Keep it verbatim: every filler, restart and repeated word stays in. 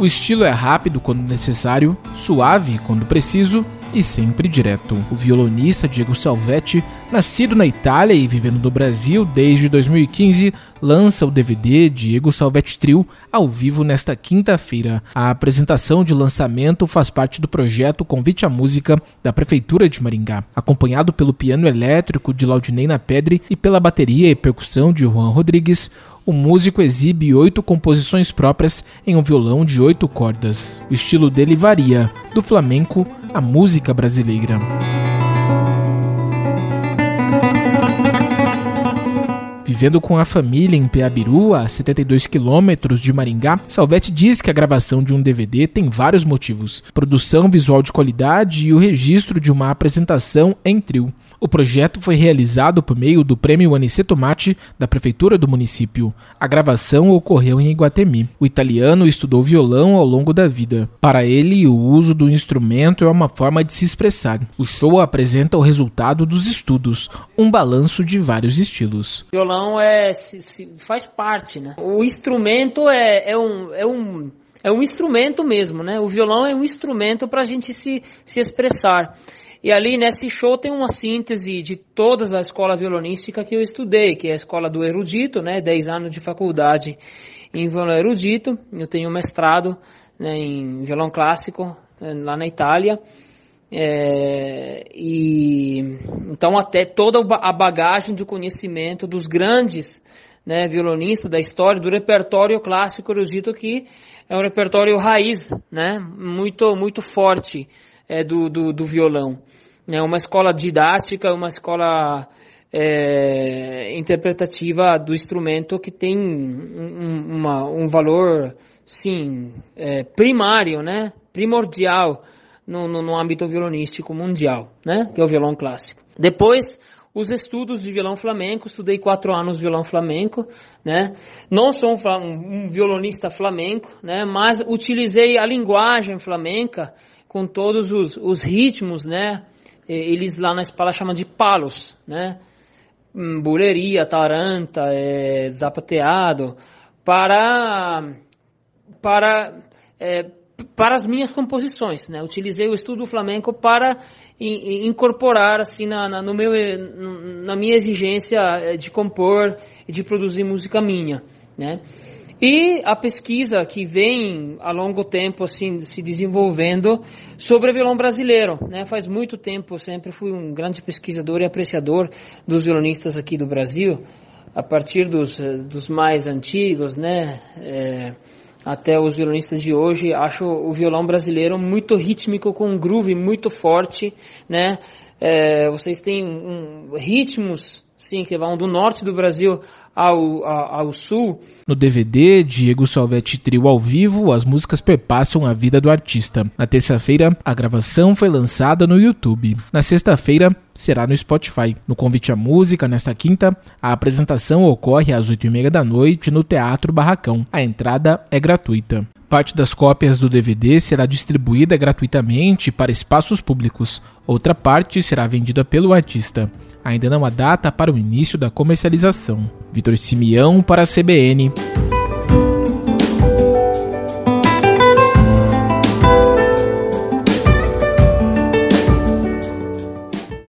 O estilo é rápido quando necessário, suave quando preciso e sempre direto. O violonista Diego Salvetti, nascido na Itália e vivendo no Brasil desde dois mil e quinze, lança o D V D Diego Salvetti Trio ao vivo nesta quinta-feira. A apresentação de lançamento faz parte do projeto Convite à Música da Prefeitura de Maringá, acompanhado pelo piano elétrico de Laudinei Napedre e pela bateria e percussão de Juan Rodrigues. O músico exibe oito composições próprias em um violão de oito cordas. O estilo dele varia, do flamenco à música brasileira. Vivendo com a família em Peabiru, a setenta e dois quilômetros de Maringá, Salvetti diz que a gravação de um D V D tem vários motivos: produção visual de qualidade e o registro de uma apresentação em trio. O projeto foi realizado por meio do Prêmio Aniceto Matti da Prefeitura do município. A gravação ocorreu em Iguatemi. O italiano estudou violão ao longo da vida. Para ele, o uso do instrumento é uma forma de se expressar. O show apresenta o resultado dos estudos, um balanço de vários estilos. O violão é, se, se, faz parte, né? O instrumento é, é, um, é, um, é um instrumento mesmo, né? O violão é um instrumento para a gente se, se expressar. E ali nesse show tem uma síntese de toda a escola violonística que eu estudei, que é a escola do erudito, né, dez anos de faculdade em violão erudito. Eu tenho mestrado, né, em violão clássico, né, lá na Itália. É, e então até toda a bagagem de conhecimento dos grandes, né, violonistas da história, do repertório clássico erudito, que é um repertório raiz, né, muito, muito forte. É, do, do, do violão. É uma escola didática, uma escola é, interpretativa do instrumento que tem um, uma, um valor, sim, é, primário, né? Primordial no, no, no âmbito violonístico mundial, né? Que é o violão clássico. Depois, os estudos de violão flamenco, estudei quatro anos violão flamenco, né? Não sou um, um violonista flamenco, né? Mas utilizei a linguagem flamenca com todos os, os ritmos, né? Eles lá na escola chamam de palos, né? Buleria, taranta, é, zapateado, para, para, é, para as minhas composições, né? Utilizei o estudo flamenco para in, incorporar assim na, na, no meu, na minha exigência de compor e de produzir música minha, né? E a pesquisa que vem a longo tempo assim, se desenvolvendo sobre o violão brasileiro, né? Faz muito tempo, eu sempre fui um grande pesquisador e apreciador dos violonistas aqui do Brasil, a partir dos, dos mais antigos, né? É, até os violonistas de hoje. Acho o violão brasileiro muito rítmico, com um groove muito forte, né? É, vocês têm um, ritmos, sim, que vão do norte do Brasil ao, ao, ao sul. No D V D Diego Salvetti Trio ao vivo, as músicas perpassam a vida do artista. Na terça-feira, a gravação foi lançada no YouTube. Na sexta-feira, será no Spotify. No Convite à Música, nesta quinta, a apresentação ocorre às oito e meia da noite no Teatro Barracão. A entrada é gratuita. Parte das cópias do D V D será distribuída gratuitamente para espaços públicos. Outra parte será vendida pelo artista. Ainda não há data para o início da comercialização. Vitor Simeão para a C B N.